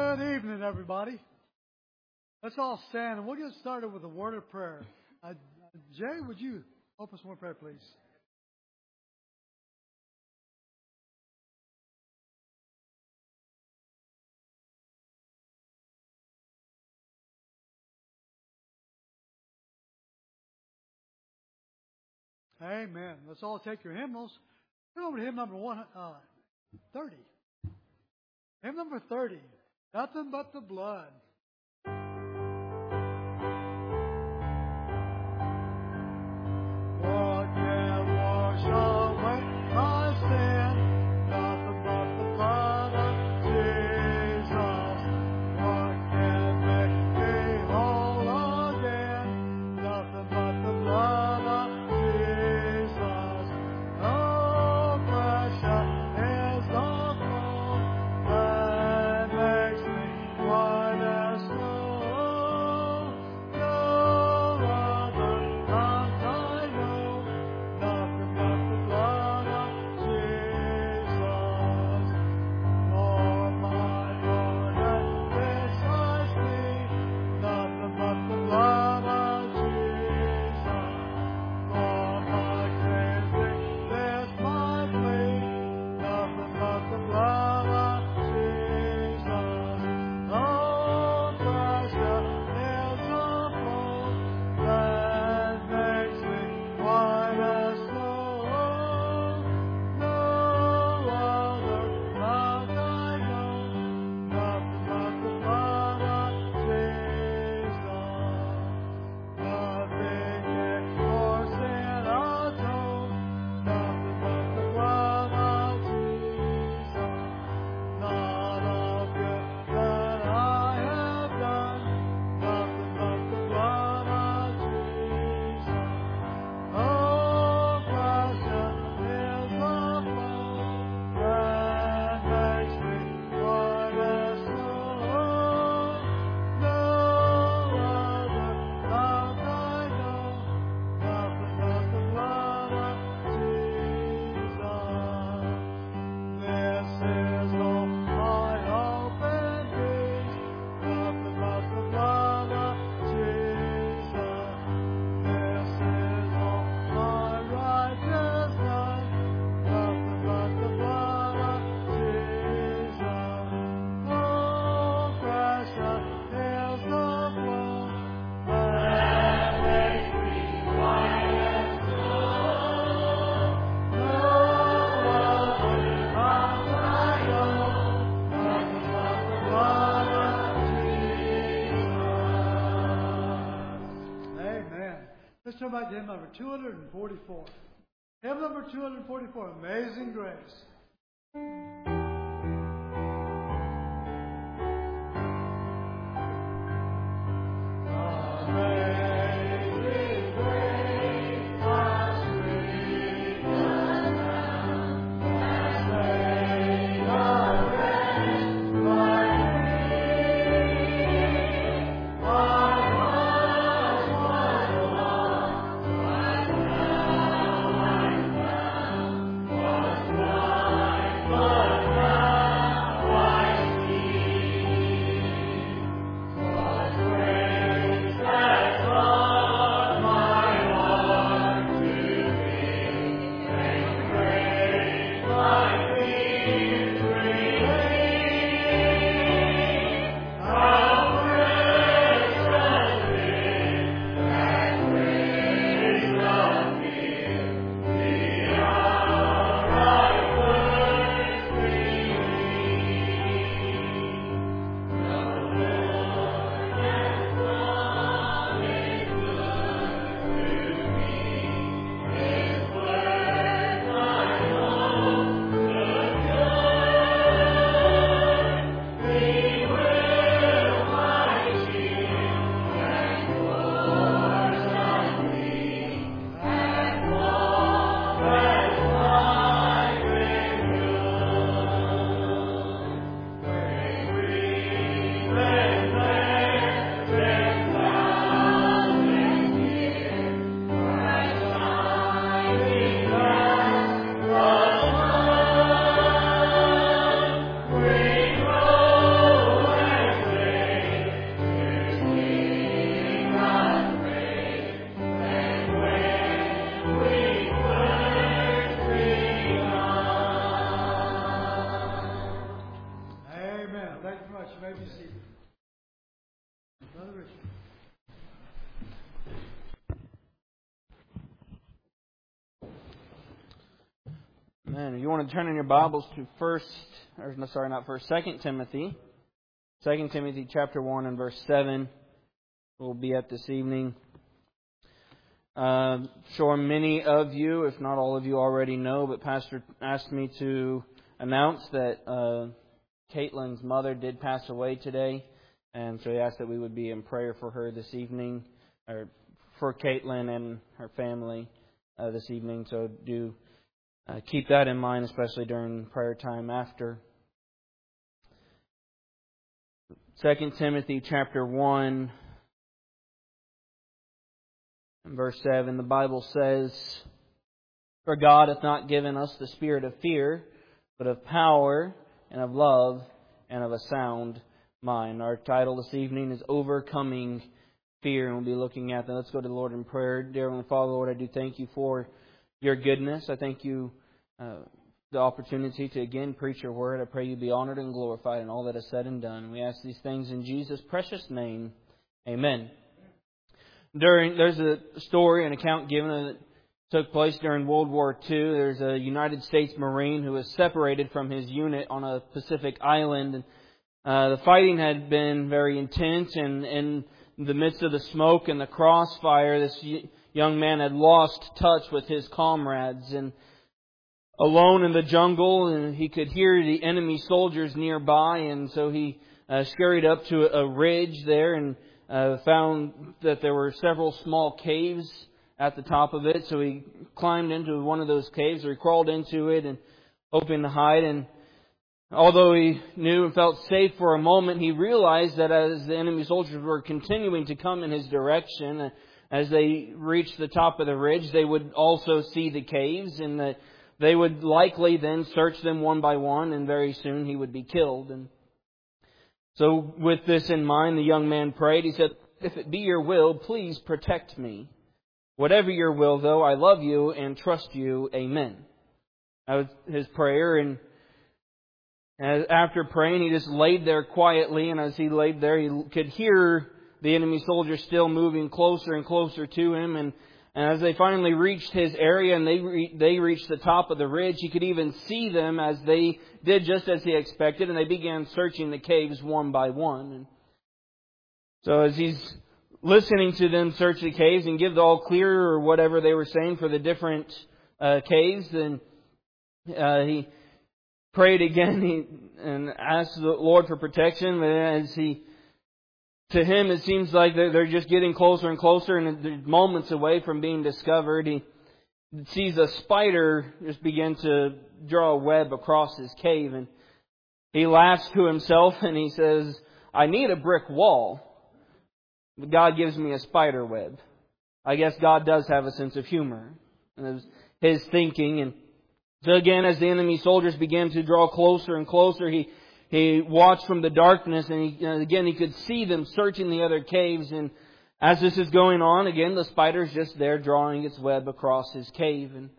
Good evening, everybody. Let's all stand and we'll get started with a word of prayer. Jay, would you open us with prayer, please? Amen. Let's all take your hymnals. Turn over to hymn number 30. Hymn number 30. Nothing but the blood. Turn back to hymn number 244. Hymn number 244, Amazing Grace. Bye. If you want to turn in your Bibles to Second Timothy. 2 Timothy chapter 1 and verse 7 we'll be at this evening. Sure many of you, if not all of you, already know, but Pastor asked me to announce that Caitlin's mother did pass away today, and so he asked that we would be in prayer for her this evening, or for Caitlin and her family this evening. So do keep that in mind, especially during prayer time after. 2 Timothy chapter 1 and verse 7, the Bible says, "For God hath not given us the spirit of fear, but of power and of love and of a sound mind." Our title this evening is Overcoming Fear, and we'll be looking at that. Let's go to the Lord in prayer. Dear Heavenly Father, Lord, I do thank you for your goodness. I thank you the opportunity to again preach your word. I pray you be honored and glorified in all that is said and done. We ask these things in Jesus' precious name. Amen. There's a story, an account given that took place during World War II. There's a United States Marine who was separated from his unit on a Pacific island. The fighting had been very intense, and in the midst of the smoke and the crossfire, this young man had lost touch with his comrades. And alone in the jungle, and he could hear the enemy soldiers nearby, and so he scurried up to a ridge there and found that there were several small caves at the top of it. So he climbed into one of those caves, or he crawled into it and hoping to hide. And although he knew and felt safe for a moment, he realized that as the enemy soldiers were continuing to come in his direction, as they reached the top of the ridge, they would also see the caves, and that they would likely then search them one by one, and very soon he would be killed. And so with this in mind, the young man prayed. He said, "If it be your will, please protect me. Whatever your will, though, I love you and trust you. Amen." That was his prayer. And after praying, he just laid there quietly. And as he laid there, he could hear the enemy soldiers still moving closer and closer to him. And as they finally reached his area and they reached the top of the ridge, he could even see them as they did just as he expected, and they began searching the caves one by one. And so as he's listening to them search the caves and give the all clear or whatever they were saying for the different caves, then he prayed again and asked the Lord for protection. But to him, it seems like they're just getting closer and closer, and they're moments away from being discovered. He sees a spider just begin to draw a web across his cave, and he laughs to himself and he says, "I need a brick wall, but God gives me a spider web." I guess God does have a sense of humor. And it was his thinking. And so again, as the enemy soldiers began to draw closer and closer, he watched from the darkness, and he could see them searching the other caves. And as this is going on, again, the spider's just there drawing its web across his cave. And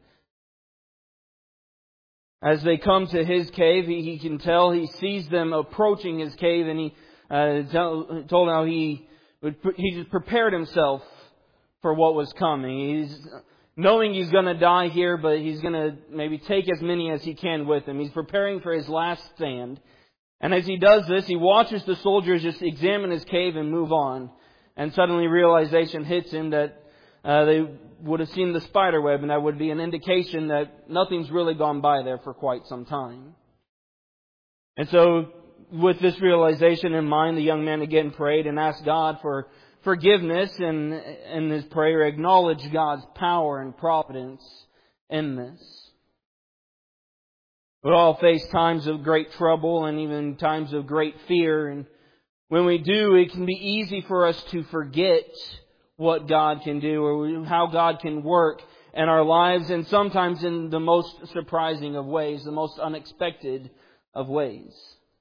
as they come to his cave, he can tell, he sees them approaching his cave, and he told how he just prepared himself for what was coming. He's knowing he's going to die here, but he's going to maybe take as many as he can with him. He's preparing for his last stand. And as he does this, he watches the soldiers just examine his cave and move on. And suddenly realization hits him that they would have seen the spider web, and that would be an indication that nothing's really gone by there for quite some time. And so with this realization in mind, the young man again prayed and asked God for forgiveness, and in his prayer acknowledged God's power and providence in this. We all face times of great trouble and even times of great fear. And when we do, it can be easy for us to forget what God can do or how God can work in our lives, and sometimes in the most surprising of ways, the most unexpected of ways.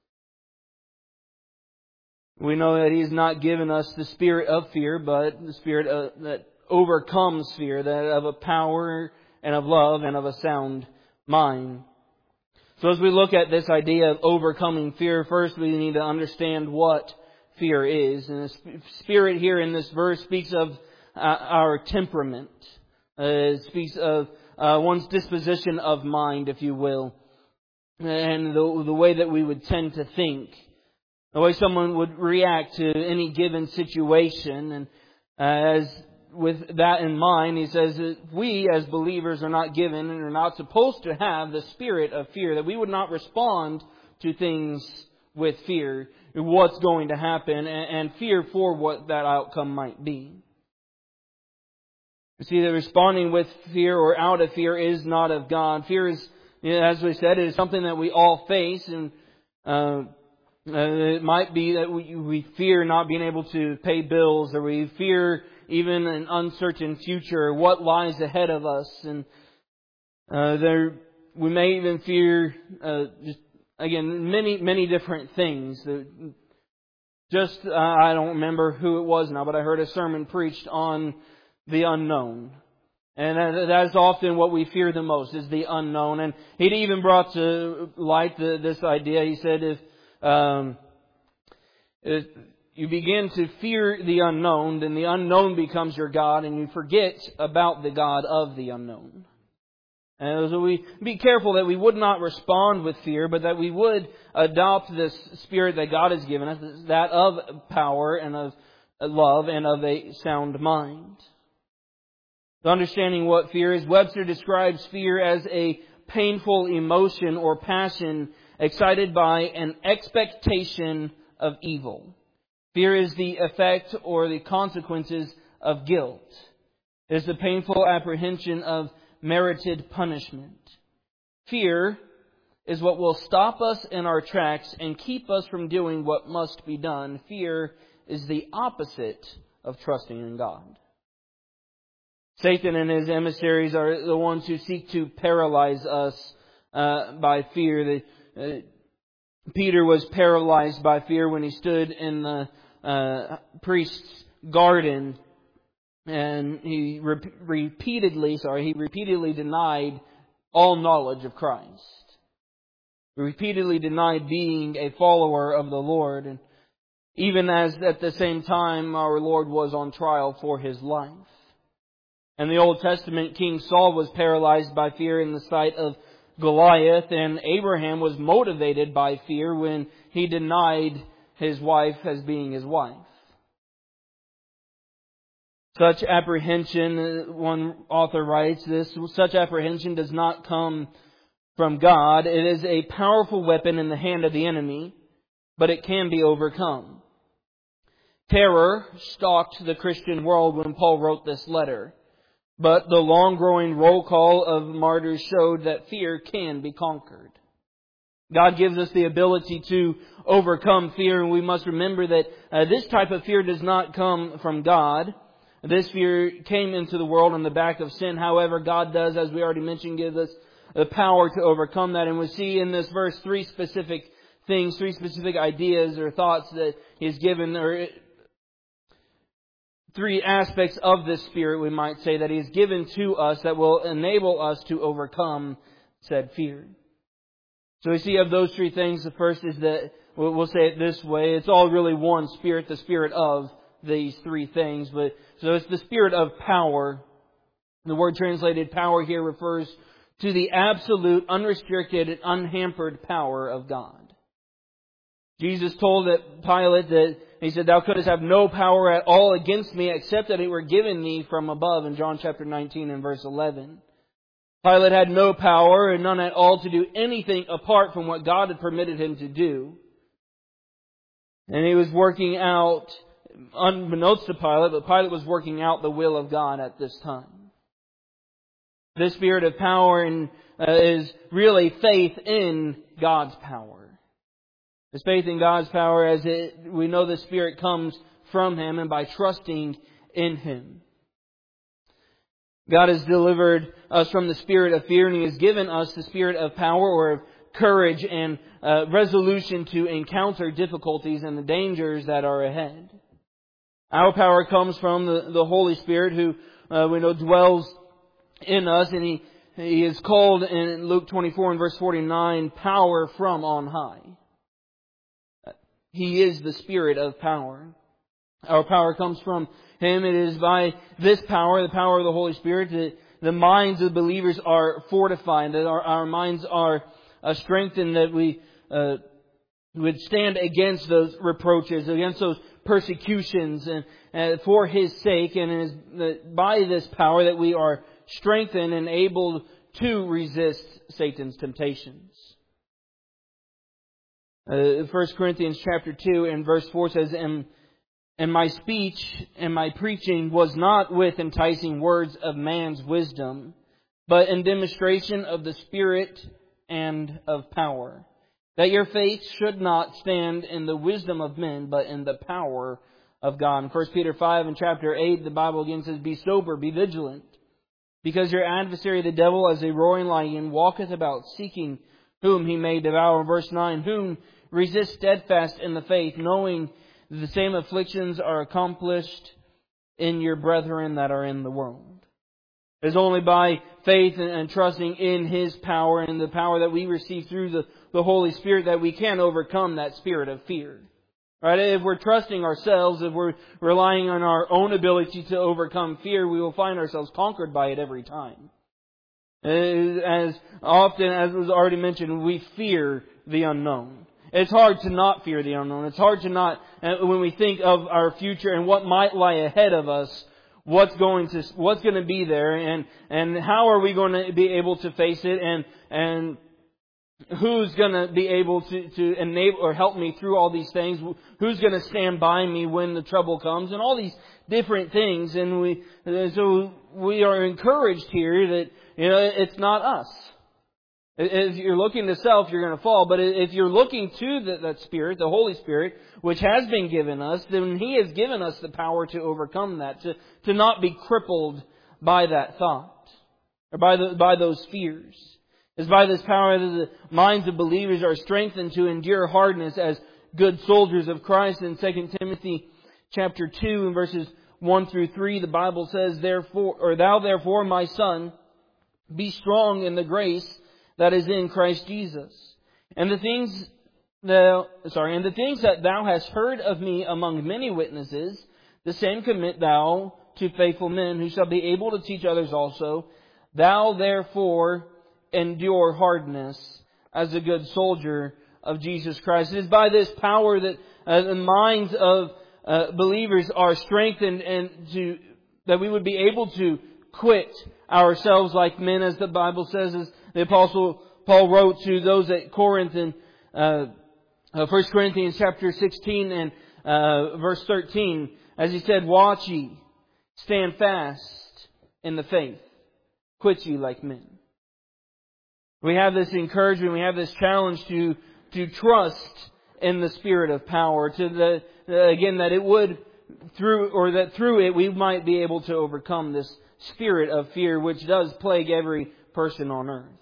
We know that He's not given us the spirit of fear, but the spirit that overcomes fear, that of a power and of love and of a sound mind. So as we look at this idea of overcoming fear, first we need to understand what fear is. And the spirit here in this verse speaks of our temperament. It speaks of one's disposition of mind, if you will. and the way that we would tend to think, the way someone would react to any given situation. And as with that in mind, he says that we as believers are not given and are not supposed to have the spirit of fear, that we would not respond to things with fear, what's going to happen, and fear for what that outcome might be. You see that responding with fear or out of fear is not of God. Fear is, as we said, it is something that we all face, and it might be that we fear not being able to pay bills, or we fear even an uncertain future, or what lies ahead of us, and we may even fear again many different things. I don't remember who it was now, but I heard a sermon preached on the unknown. And that is often what we fear the most, is the unknown. And he even brought to light this idea. He said if you begin to fear the unknown, then the unknown becomes your God, and you forget about the God of the unknown. And so we be careful that we would not respond with fear, but that we would adopt this spirit that God has given us, that of power and of love and of a sound mind. Understanding what fear is, Webster describes fear as a painful emotion or passion excited by an expectation of evil. Fear is the effect or the consequences of guilt. It is the painful apprehension of merited punishment. Fear is what will stop us in our tracks and keep us from doing what must be done. Fear is the opposite of trusting in God. Satan and his emissaries are the ones who seek to paralyze us by fear. Peter was paralyzed by fear when he stood in the priest's garden, and he repeatedly denied all knowledge of Christ. He repeatedly denied being a follower of the Lord, and even as at the same time our Lord was on trial for His life. In the Old Testament, King Saul was paralyzed by fear in the sight of Goliath, and Abraham was motivated by fear when he denied his wife as being his wife. Such apprehension, one author writes this, such apprehension does not come from God. It is a powerful weapon in the hand of the enemy, but it can be overcome. Terror stalked the Christian world when Paul wrote this letter. But the long-growing roll call of martyrs showed that fear can be conquered. God gives us the ability to overcome fear, and we must remember that this type of fear does not come from God. This fear came into the world on the back of sin. However, God does, as we already mentioned, give us the power to overcome that. And we see in this verse three specific things, three specific ideas or thoughts that He has given, or three aspects of this Spirit, we might say, that He has given to us that will enable us to overcome said fear. So we see of those three things, the first is that, we'll say it this way, it's all really one Spirit, the Spirit of these three things. But so it's the Spirit of power. The word translated power here refers to the absolute, unrestricted, and unhampered power of God. Jesus told Pilate that, He said, "Thou couldst have no power at all against me except that it were given thee from above," in John chapter 19 and verse 11. Pilate had no power and none at all to do anything apart from what God had permitted him to do. And he was working out, unbeknownst to Pilate, but Pilate was working out the will of God at this time. This Spirit of power is really faith in God's power. It's faith in God's power, as we know the Spirit comes from Him and by trusting in Him. God has delivered us from the spirit of fear, and He has given us the spirit of power, or of courage and resolution to encounter difficulties and the dangers that are ahead. Our power comes from the Holy Spirit, who we know dwells in us, and He is called in Luke 24 and verse 49, power from on high. He is the Spirit of power. Our power comes from Him. It is by this power, the power of the Holy Spirit, that the minds of believers are fortified, that our minds are strengthened that we would stand against those reproaches, against those persecutions, and for His sake. And it is by this power that we are strengthened and able to resist Satan's temptations. 1 Corinthians chapter 2 and verse 4 says, And my speech and my preaching was not with enticing words of man's wisdom, but in demonstration of the Spirit and of power, that your faith should not stand in the wisdom of men, but in the power of God. In 1 Peter 5 and chapter 8, the Bible again says, Be sober, be vigilant, because your adversary the devil, as a roaring lion, walketh about, seeking whom he may devour. Verse 9, Whom resist steadfast in the faith, knowing that the same afflictions are accomplished in your brethren that are in the world. It is only by faith and trusting in His power and the power that we receive through the Holy Spirit that we can overcome that spirit of fear. Right? If we're trusting ourselves, if we're relying on our own ability to overcome fear, we will find ourselves conquered by it every time. As often as was already mentioned, we fear the unknown. It's hard to not fear the unknown. It's hard to not, when we think of our future and what might lie ahead of us, what's going to be there, and how are we going to be able to face it, and who's going to be able to enable or help me through all these things? Who's going to stand by me when the trouble comes? And all these different things. And so we are encouraged here that, it's not us. If you're looking to self, you're going to fall. But if you're looking to that Spirit, the Holy Spirit, which has been given us, then He has given us the power to overcome that, to not be crippled by that thought, or by those fears. It's by this power that the minds of believers are strengthened to endure hardness as good soldiers of Christ. In 2 Timothy chapter 2 and verses 1 through 3, the Bible says, Thou therefore, my son, be strong in the grace that is in Christ Jesus. And the things that thou hast heard of me among many witnesses, the same commit thou to faithful men, who shall be able to teach others also. Thou therefore endure hardness as a good soldier of Jesus Christ. It is by this power that the minds of believers are strengthened, and that we would be able to quit ourselves like men, as the Bible says, as the Apostle Paul wrote to those at Corinth in 1 Corinthians chapter 16 and verse 13, as he said, Watch ye, stand fast in the faith, quit ye like men. We have this encouragement, we have this challenge to trust in the Spirit of power, that it would, through it we might be able to overcome this spirit of fear which does plague every person on earth.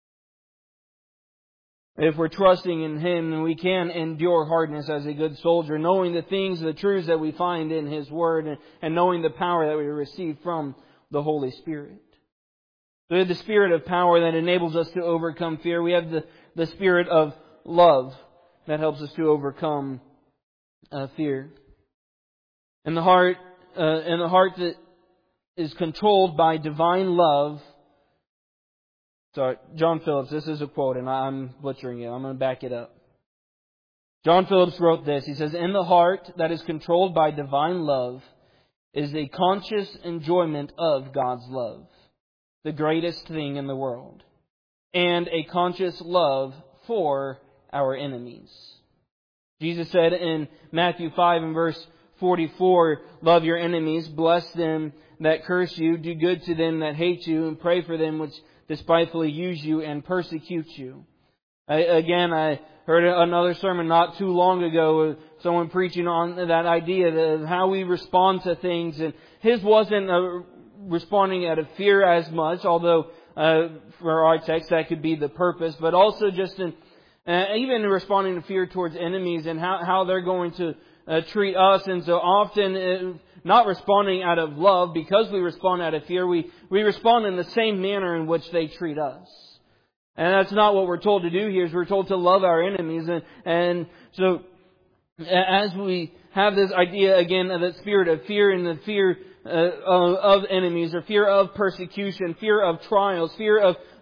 If we're trusting in Him, then we can endure hardness as a good soldier, knowing the truths that we find in His Word, and knowing the power that we receive from the Holy Spirit. So we have the Spirit of power that enables us to overcome fear. We have the Spirit of love that helps us to overcome fear. And the heart that is controlled by divine love. Sorry, John Phillips, this is a quote, and I'm butchering it. I'm going to back it up. John Phillips wrote this. He says, In the heart that is controlled by divine love is a conscious enjoyment of God's love, the greatest thing in the world, and a conscious love for our enemies. Jesus said in Matthew 5 and verse 44, Love your enemies, bless them that curse you, do good to them that hate you, and pray for them which despitefully use you and persecute you. I heard another sermon not too long ago, someone preaching on that idea of how we respond to things, and his wasn't responding out of fear as much, although for our text that could be the purpose, but also just in even responding to fear towards enemies and how they're going to treat us. And so often, not responding out of love, because we respond out of fear, we respond in the same manner in which they treat us. And that's not what we're told to do here. We're told to love our enemies. And so as we have this idea again of the spirit of fear, and the fear of enemies, or fear of persecution, fear of trials, fear of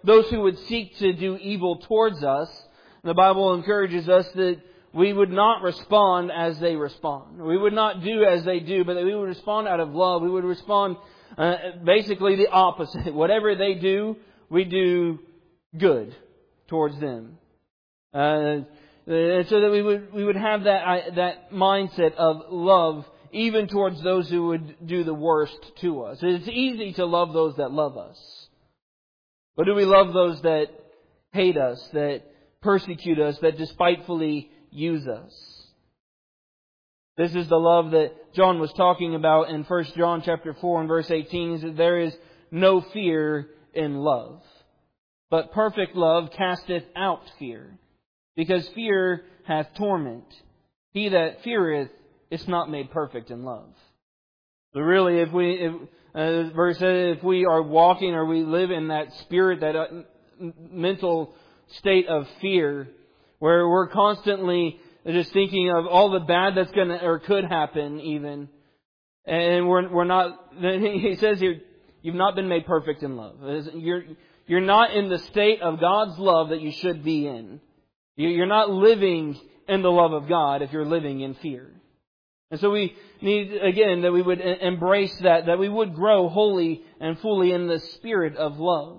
those who would seek to do evil towards us. The Bible encourages us that we would not respond as they respond. We would not do as they do, but that we would respond out of love. We would respond basically the opposite. Whatever they do, we do good towards them. So that we would have that mindset of love even towards those who would do the worst to us. It's easy to love those that love us. But do we love those that hate us, that persecute us, that despitefully use us? This is the love that John was talking about in 1 John chapter 4 and verse 18. He said, there is no fear in love, but perfect love casteth out fear, because fear hath torment. He that feareth is not made perfect in love. So really, the verse says, if we are walking or we live in that spirit, that mental state of fear, where we're constantly just thinking of all the bad that's going to or could happen even, and we're not. He says here, you've not been made perfect in love. You're not in the state of God's love that you should be in. You're not living in the love of God if you're living in fear. And so we need, again, that we would embrace that we would grow wholly and fully in the spirit of love.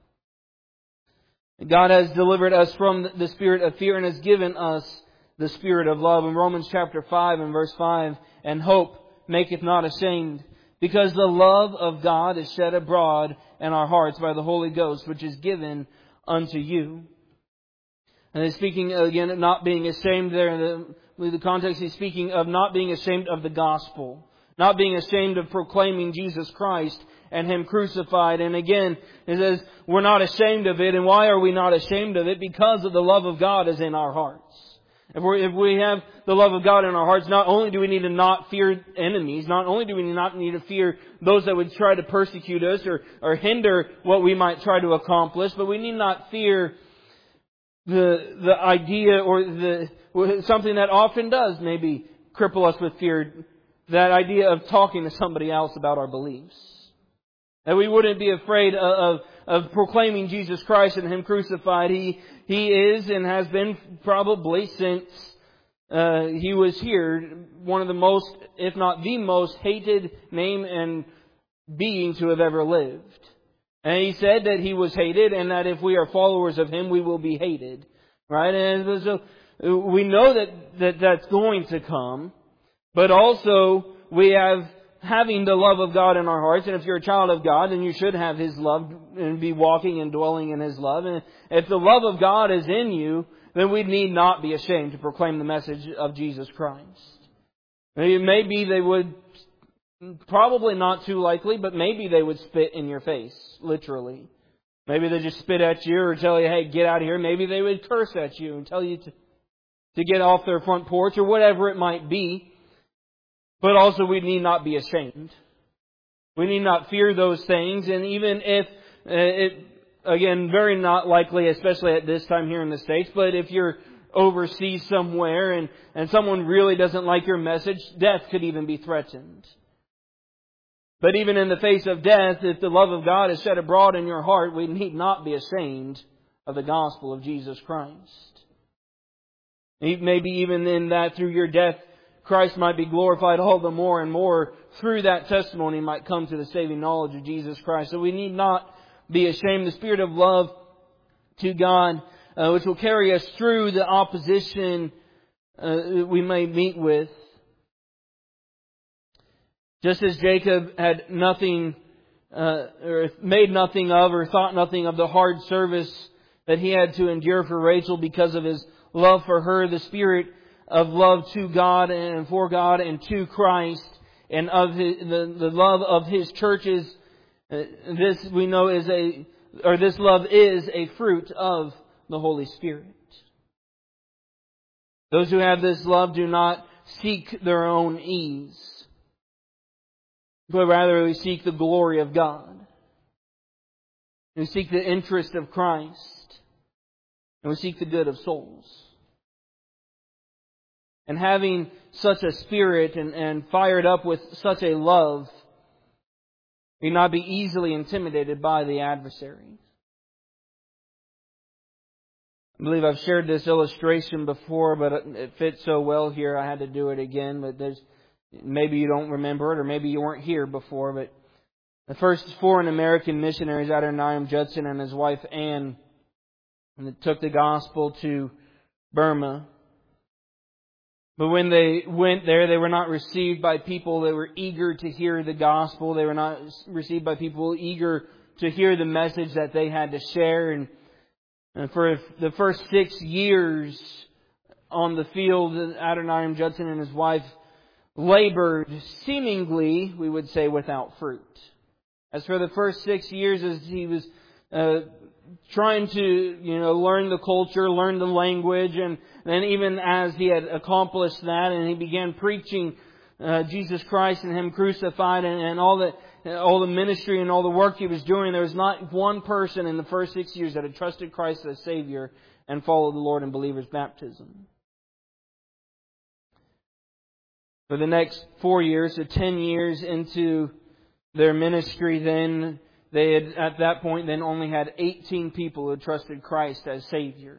God has delivered us from the spirit of fear and has given us the spirit of love. In Romans chapter 5 and verse 5, and hope maketh not ashamed, because the love of God is shed abroad in our hearts by the Holy Ghost, which is given unto you. And he's speaking again of not being ashamed there. In the context, he's speaking of not being ashamed of the gospel. Not being ashamed of proclaiming Jesus Christ and Him crucified. And again, it says, we're not ashamed of it. And why are we not ashamed of it? Because of the love of God is in our hearts. If we have the love of God in our hearts, not only do we need to not fear enemies, not only do we not need to fear those that would try to persecute us or hinder what we might try to accomplish, but we need not fear the idea or something that often does maybe cripple us with fear, that idea of talking to somebody else about our beliefs. That we wouldn't be afraid of proclaiming Jesus Christ and Him crucified. He is and has been probably since He was here, one of the most, if not the most hated name and being to have ever lived. And He said that He was hated and that if we are followers of Him, we will be hated. Right? And so we know that that's going to come. But also, we have having the love of God in our hearts. And if you're a child of God, then you should have His love and be walking and dwelling in His love. And if the love of God is in you, then we need not be ashamed to proclaim the message of Jesus Christ. Maybe they would, probably not too likely, but maybe they would spit in your face, literally. Maybe they just spit at you or tell you, hey, get out of here. Maybe they would curse at you and tell you to get off their front porch or whatever it might be. But also we need not be ashamed. We need not fear those things. And even if, again, very not likely, especially at this time here in the States, but if you're overseas somewhere and someone really doesn't like your message, death could even be threatened. But even in the face of death, if the love of God is shed abroad in your heart, we need not be ashamed of the gospel of Jesus Christ. Maybe even in that, through your death, Christ might be glorified all the more and more. Through that testimony might come to the saving knowledge of Jesus Christ. So we need not be ashamed. The spirit of love to God, which will carry us through the opposition we may meet with. Just as Jacob had nothing, or made nothing of, or thought nothing of the hard service that he had to endure for Rachel because of his love for her, the spirit of love to God and for God and to Christ and of the love of His churches, this we know this love is a fruit of the Holy Spirit. Those who have this love do not seek their own ease, but rather we seek the glory of God. We seek the interest of Christ. And we seek the good of souls. And having such a spirit and fired up with such a love, we not be easily intimidated by the adversary. I believe I've shared this illustration before, but it fits so well here I had to do it again. But maybe you don't remember it, or maybe you weren't here before. But the first foreign American missionaries, Adoniram Judson and his wife Anne, took the gospel to Burma. But when they went there, they were not received by people that were eager to hear the gospel. They were not received by people eager to hear the message that they had to share. And for the first 6 years on the field, Adoniram Judson and his wife labored seemingly, we would say, without fruit. As for the first 6 years, as he was trying to, learn the culture, learn the language, and then even as he had accomplished that, and he began preaching Jesus Christ and Him crucified, and all the ministry and all the work he was doing, there was not one person in the first 6 years that had trusted Christ as Savior and followed the Lord in believer's baptism. For the next 4 years, so 10 years into their ministry, then they had, at that point, then only had 18 people who had trusted Christ as Savior.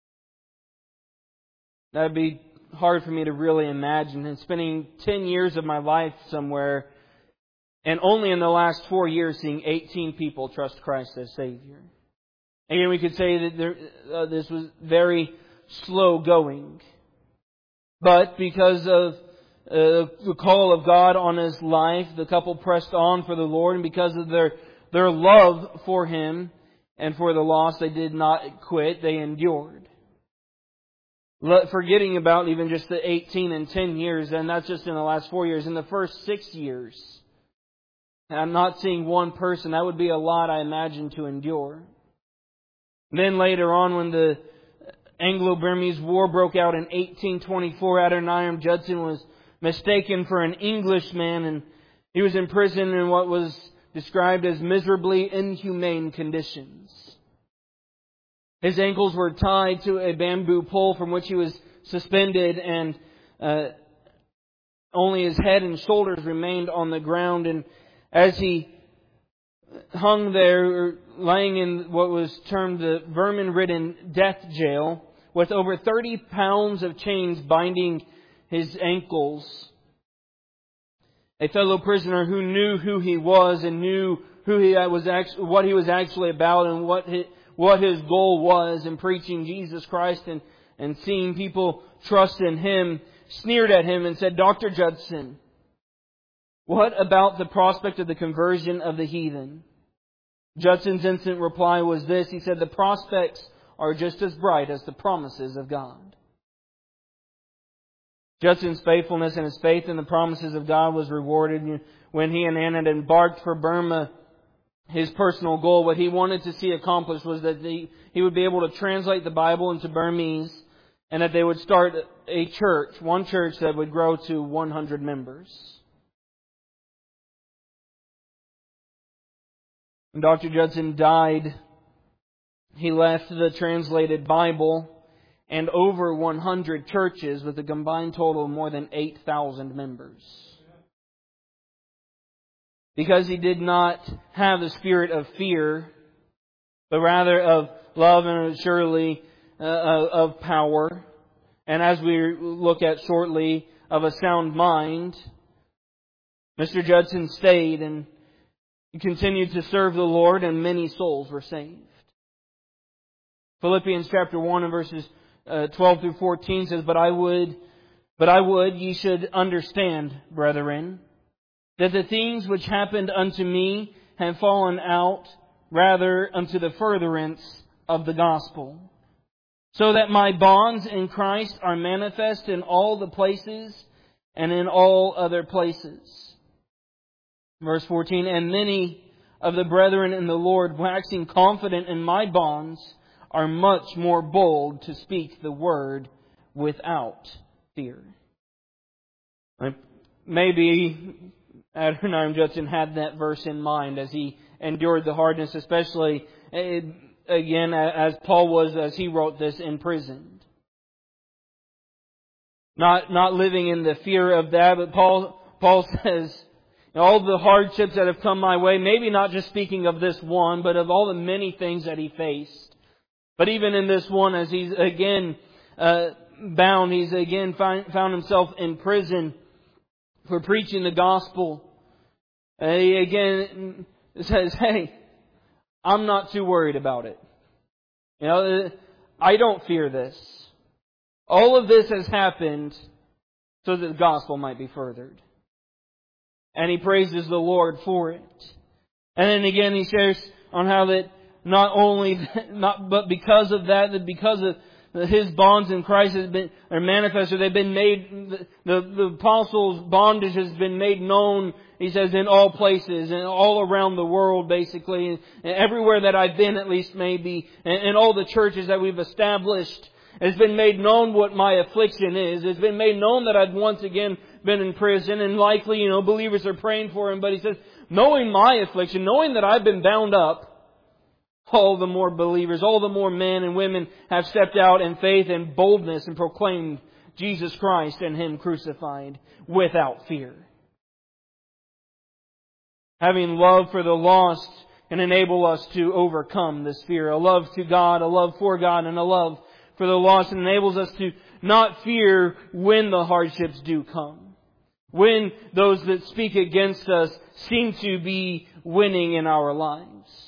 That would be hard for me to really imagine. And spending 10 years of my life somewhere, and only in the last 4 years seeing 18 people trust Christ as Savior. Again, we could say that this was very slow going. But because of the call of God on his life, the couple pressed on for the Lord, and because of their love for Him and for the lost, they did not quit, they endured. Forgetting about even just the 18 and 10 years, and that's just in the last 4 years. In the first 6 years, and I'm not seeing one person. That would be a lot, I imagine, to endure. Then later on, when the Anglo-Burmese War broke out in 1824, Adoniram Judson was mistaken for an Englishman, and he was imprisoned in what was described as miserably inhumane conditions. His ankles were tied to a bamboo pole from which he was suspended, and only his head and shoulders remained on the ground. And as he hung there, lying in what was termed the vermin-ridden death jail, with over 30 pounds of chains binding his ankles, a fellow prisoner who knew who he was and knew who he was, what he was actually about, and what his goal was in preaching Jesus Christ and seeing people trust in Him, sneered at him and said, "Dr. Judson, what about the prospect of the conversion of the heathen?" Judson's instant reply was this. He said, "The prospects are just as bright as the promises of God." Judson's faithfulness and his faith in the promises of God was rewarded when he and Anne had embarked for Burma. His personal goal, what he wanted to see accomplished, was that he would be able to translate the Bible into Burmese, and that they would start a church, one church that would grow to 100 members. When Dr. Judson died, he left the translated Bible and over 100 churches with a combined total of more than 8,000 members. Because he did not have the spirit of fear, but rather of love and surely of power. And as we look at shortly, of a sound mind, Mr. Judson stayed and he continued to serve the Lord, and many souls were saved. Philippians chapter 1 and verses 12 through 14 says, But I would ye should understand, brethren, that the things which happened unto me have fallen out rather unto the furtherance of the gospel, so that my bonds in Christ are manifest in all the places and in all other places. Verse 14, And many of the brethren in the Lord, waxing confident in my bonds, are much more bold to speak the word without fear. Maybe Adoniram Judson had that verse in mind as he endured the hardness, especially, again, as Paul was, as he wrote this, imprisoned. Not living in the fear of that, but Paul says, all the hardships that have come my way, maybe not just speaking of this one, but of all the many things that he faced. But even in this one, as he's again bound, he's again found himself in prison for preaching the gospel. He again says, hey, I'm not too worried about it. You know, I don't fear this. All of this has happened so that the gospel might be furthered. And he praises the Lord for it. And then again he shares on how that but because of that, because of his bonds in Christ are manifested, they've been made, the apostles' bondage has been made known, he says, in all places and all around the world, basically, and everywhere that I've been, at least maybe, and all the churches that we've established. It's been made known what my affliction is. It's been made known that I've once again been in prison, and likely, believers are praying for him. But he says, knowing my affliction, knowing that I've been bound up, all the more believers, all the more men and women have stepped out in faith and boldness and proclaimed Jesus Christ and Him crucified without fear. Having love for the lost can enable us to overcome this fear. A love to God, a love for God, and a love for the lost enables us to not fear when the hardships do come. When those that speak against us seem to be winning in our lives.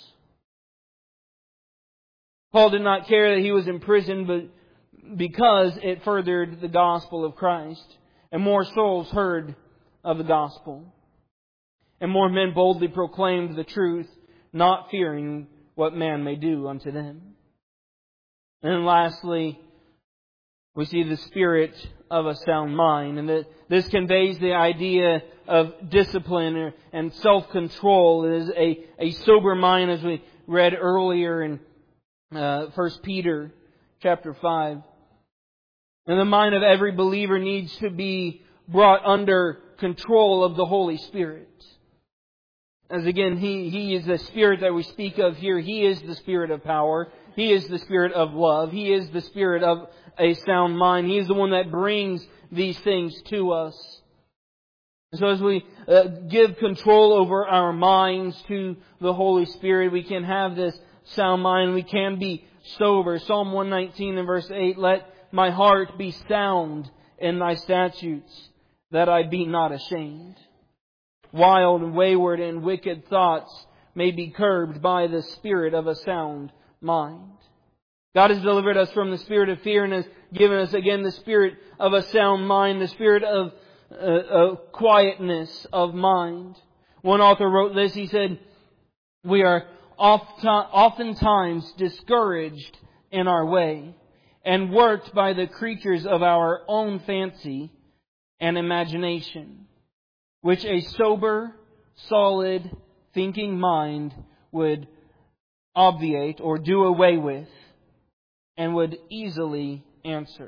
Paul did not care that he was in prison, but because it furthered the gospel of Christ. And more souls heard of the gospel. And more men boldly proclaimed the truth, not fearing what man may do unto them. And then lastly, we see the spirit of a sound mind. And that this conveys the idea of discipline and self-control. It is a sober mind, as we read earlier in 1 Peter chapter 5. And the mind of every believer needs to be brought under control of the Holy Spirit. As again, He is the Spirit that we speak of here. He is the Spirit of power. He is the Spirit of love. He is the Spirit of a sound mind. He is the one that brings these things to us. So as we give control over our minds to the Holy Spirit, we can have this sound mind. We can be sober. Psalm 119 and verse 8, let my heart be sound in Thy statutes, that I be not ashamed. Wild and wayward and wicked thoughts may be curbed by the spirit of a sound mind. God has delivered us from the spirit of fear and has given us again the spirit of a sound mind, the spirit of quietness of mind. One author wrote this, he said, we are oftentimes discouraged in our way and worked by the creatures of our own fancy and imagination, which a sober, solid, thinking mind would obviate or do away with and would easily answer.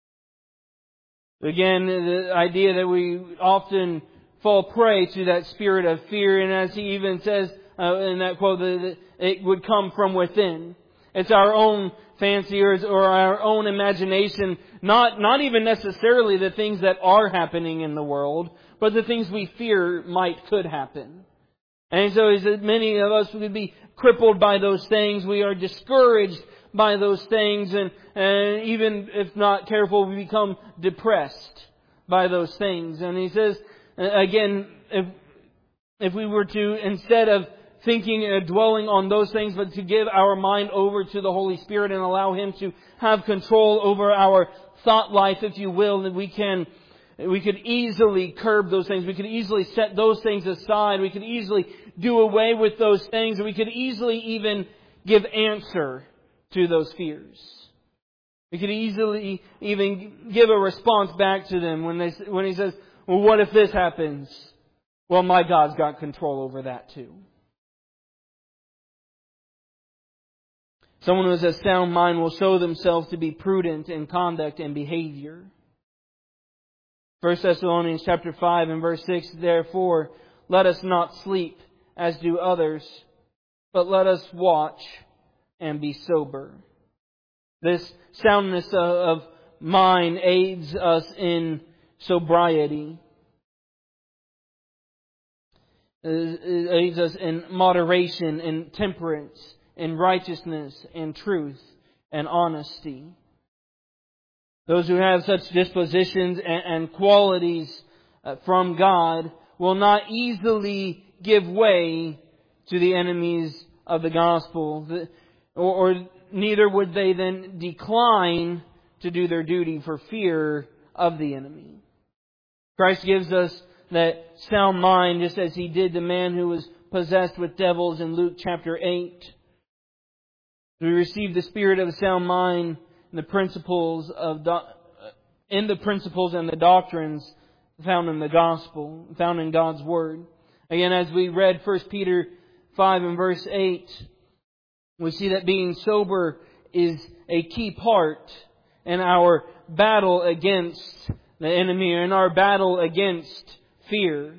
Again, the idea that we often fall prey to that spirit of fear, and as he even says in that quote, that it would come from within. It's our own fancy or our own imagination, not even necessarily the things that are happening in the world, but the things we fear could happen. And so he said many of us would be crippled by those things. We are discouraged by those things, and even if not careful, we become depressed by those things. And he says, again, if we were to, instead of thinking and dwelling on those things, but to give our mind over to the Holy Spirit and allow Him to have control over our thought life, if you will, that we could easily curb those things. We could easily set those things aside. We could easily do away with those things. We could easily even give answer to those fears. We could easily even give a response back to them when He says, well, what if this happens? Well, my God's got control over that too. Someone who has a sound mind will show themselves to be prudent in conduct and behavior. 1 Thessalonians chapter 5 and verse 6, therefore, let us not sleep as do others, but let us watch and be sober. This soundness of mind aids us in sobriety. It aids us in moderation, in temperance, in righteousness, in truth, and honesty. Those who have such dispositions and qualities from God will not easily give way to the enemies of the gospel, or neither would they then decline to do their duty for fear of the enemy. Christ gives us that sound mind, just as He did the man who was possessed with devils in Luke chapter 8. We receive the spirit of a sound mind in the principles and the doctrines found in the gospel, found in God's Word. Again, as we read 1 Peter 5 and verse 8, we see that being sober is a key part in our battle against the enemy, in our battle against fear.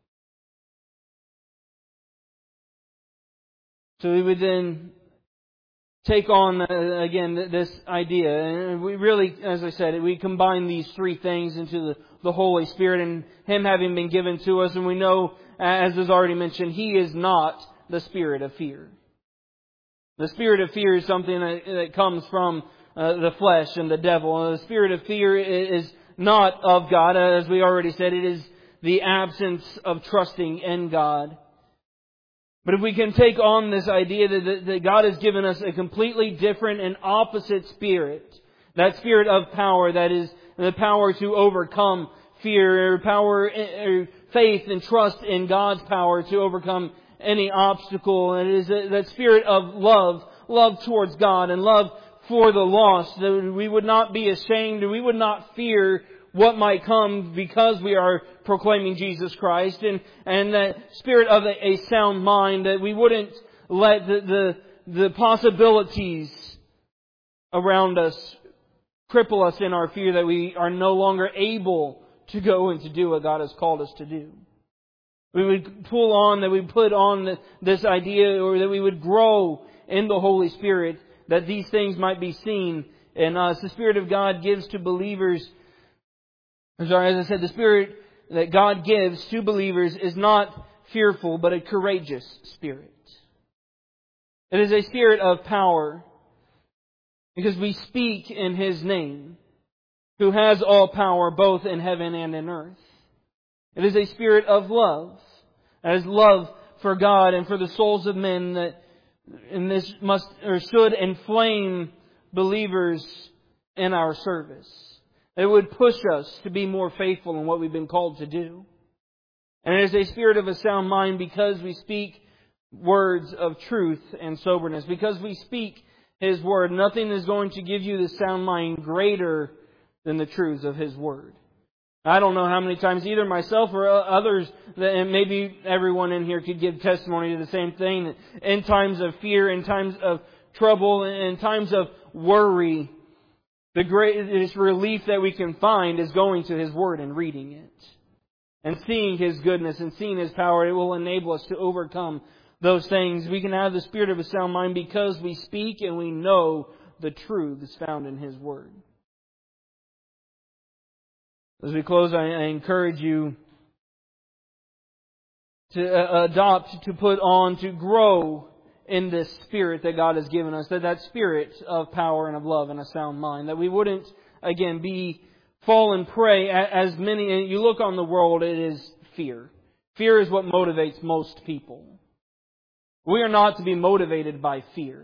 So we would then take on, again, this idea. And we really, as I said, we combine these three things into the Holy Spirit and Him having been given to us. And we know, as is already mentioned, He is not the spirit of fear. The spirit of fear is something that comes from the flesh and the devil. The spirit of fear is not of God. As we already said, it is the absence of trusting in God. But if we can take on this idea that God has given us a completely different and opposite spirit, that spirit of power, that is the power to overcome fear, power, faith and trust in God's power to overcome any obstacle, and it is that spirit of love towards God and love for the lost, that we would not be ashamed, we would not fear what might come because we are proclaiming Jesus Christ, and that spirit of a sound mind, that we wouldn't let the possibilities around us cripple us in our fear, that we are no longer able to go and to do what God has called us to do. We would put on this idea, or that we would grow in the Holy Spirit, that these things might be seen in us. The Spirit of God gives to believers, as I said, the Spirit that God gives to believers is not fearful, but a courageous Spirit. It is a spirit of power, because we speak in His name, who has all power both in heaven and in earth. It is a spirit of love. It is love for God and for the souls of men, that and this should inflame believers in our service. It would push us to be more faithful in what we've been called to do. And it is a spirit of a sound mind, because we speak words of truth and soberness. Because we speak His Word, nothing is going to give you the sound mind greater than the truths of His Word. I don't know how many times either myself or others, and maybe everyone in here could give testimony to the same thing, that in times of fear, in times of trouble, in times of worry, the greatest relief that we can find is going to His Word and reading it. And seeing His goodness and seeing His power. It will enable us to overcome those things. We can have the spirit of a sound mind because we speak and we know the truths found in His Word. As we close, I encourage you to adopt, to put on, to grow in this spirit that God has given us. That spirit of power and of love and a sound mind. That we wouldn't, again, be fallen prey as many. You look on the world, it is fear. Fear is what motivates most people. We are not to be motivated by fear,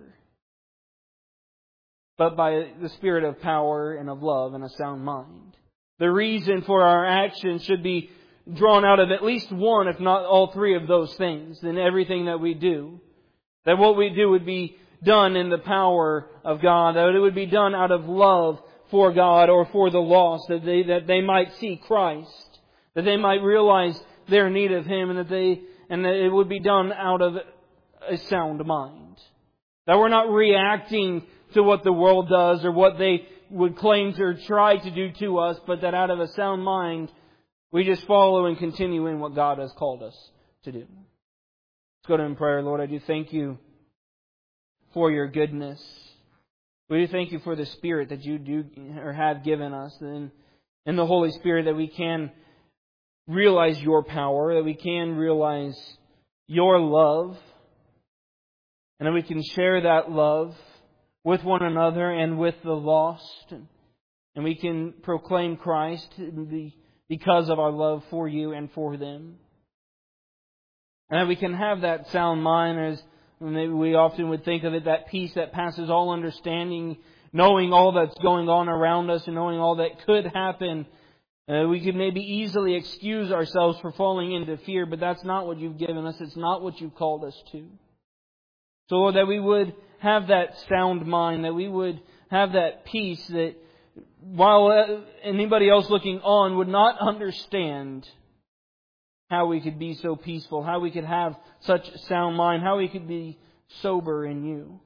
but by the spirit of power and of love and a sound mind. The reason for our action should be drawn out of at least one, if not all three of those things in everything that we do. That what we do would be done in the power of God. That it would be done out of love for God or for the lost. That they might see Christ. That they might realize their need of Him, and that it would be done out of a sound mind. That we're not reacting to what the world does or what they would claim to or try to do to us, but that out of a sound mind, we just follow and continue in what God has called us to do. Let's go to in prayer. Lord, I do thank You for Your goodness. We do thank You for the Spirit that You do or have given us, and in the Holy Spirit that we can realize Your power, that we can realize Your love, and that we can share that love with one another and with the lost. And we can proclaim Christ because of our love for you and for them. And that we can have that sound mind, as maybe we often would think of it, that peace that passes all understanding, knowing all that's going on around us and knowing all that could happen. We could maybe easily excuse ourselves for falling into fear, but that's not what You've given us. It's not what You've called us to. So, Lord, that we would have that sound mind, that we would have that peace that while anybody else looking on would not understand how we could be so peaceful, how we could have such sound mind, how we could be sober in You.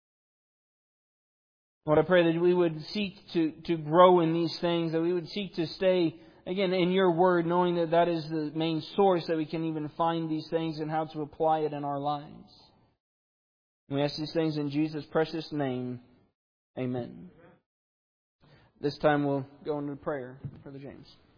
Lord, I pray that we would seek to grow in these things, that we would seek to stay, again, in Your Word, knowing that that is the main source that we can even find these things and how to apply it in our lives. We ask these things in Jesus' precious name. Amen. This time we'll go into prayer. Brother James.